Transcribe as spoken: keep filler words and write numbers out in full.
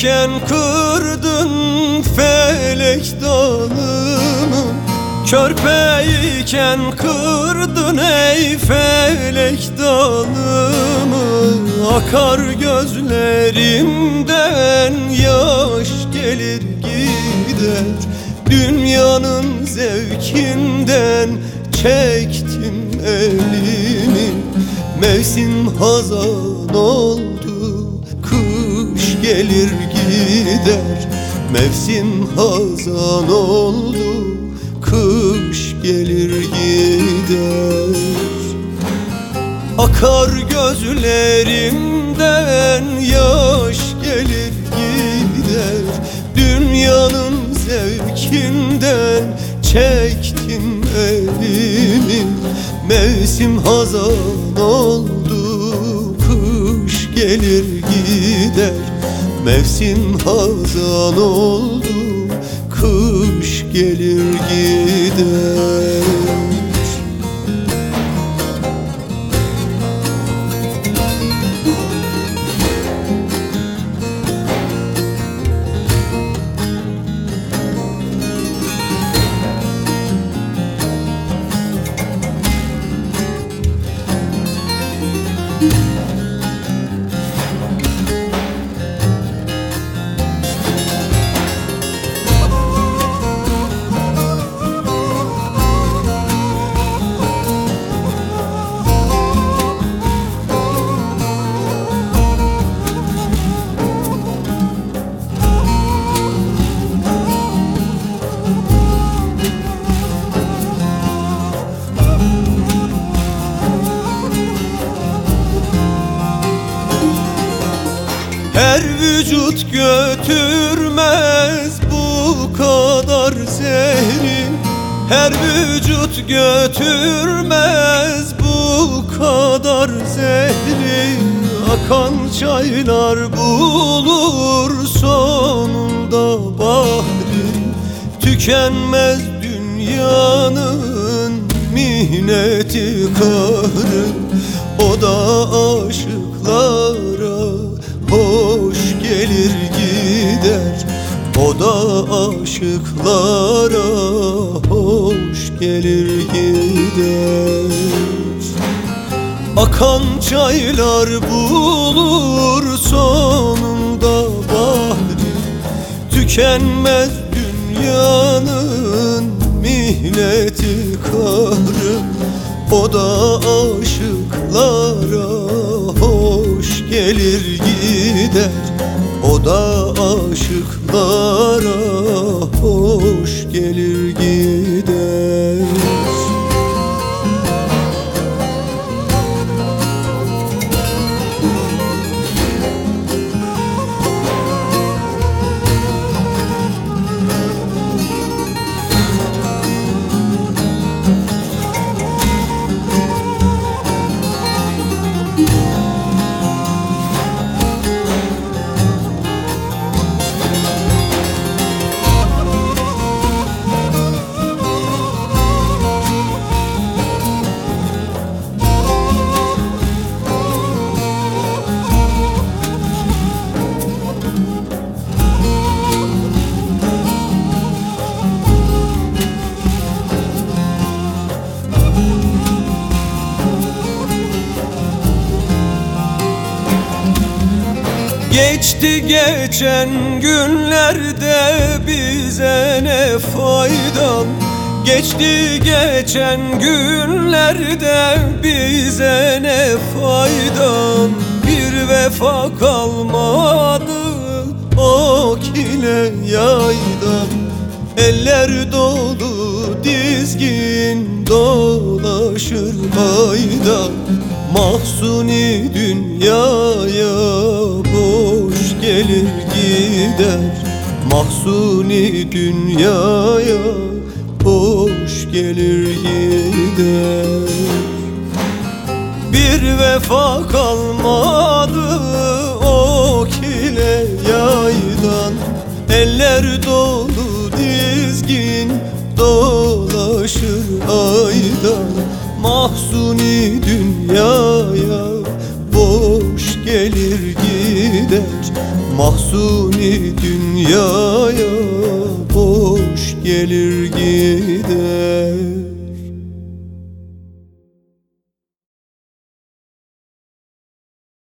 Körpeyken kırdın felek dalımı, körpeyken kırdın ey felek dalımı. Akar gözlerimden yaş gelir gider, dünyanın zevkinden çektim elimi. Mevsim hazan oldu, kış gelir gider. Mevsim hazan oldu, kış gelir gider. Akar gözlerimden yaş gelir gider, dünyanın zevkinden çektim elimi. Mevsim hazan oldu, kış gelir gider. Mevsim hazan oldu, kış gelir gider. Her vücut götürmez bu kadar zehri, her vücut götürmez bu kadar zehri. Akan çaylar bulur sonunda bahri, tükenmez dünyanın mihneti kahrı. O da aşıklara hoş gelir gider, o da aşıklara hoş gelir gider. Akan çaylar bulur sonunda bahri, tükenmez dünyanın mihneti kahrı. O da aşıklara hoş gelir gider, o da aşıklara hoş gelir gider. Geçti geçen günlerde bize ne faydan, geçti geçen günlerde bize ne faydan. Bir vefa kalmadı o kile yaydan, eller dolu dizgin dolaşır aydan. Mahzuni dünyaya boş gelir gider, mahzuni dünyaya boş gelir gider. Bir vefa kalmadı o kile yaydan, eller dolu dizgin dolaşır aydan. Mahzuni dünyaya boş gelir gider, mahzuni kimi dünyaya boş gelir gider.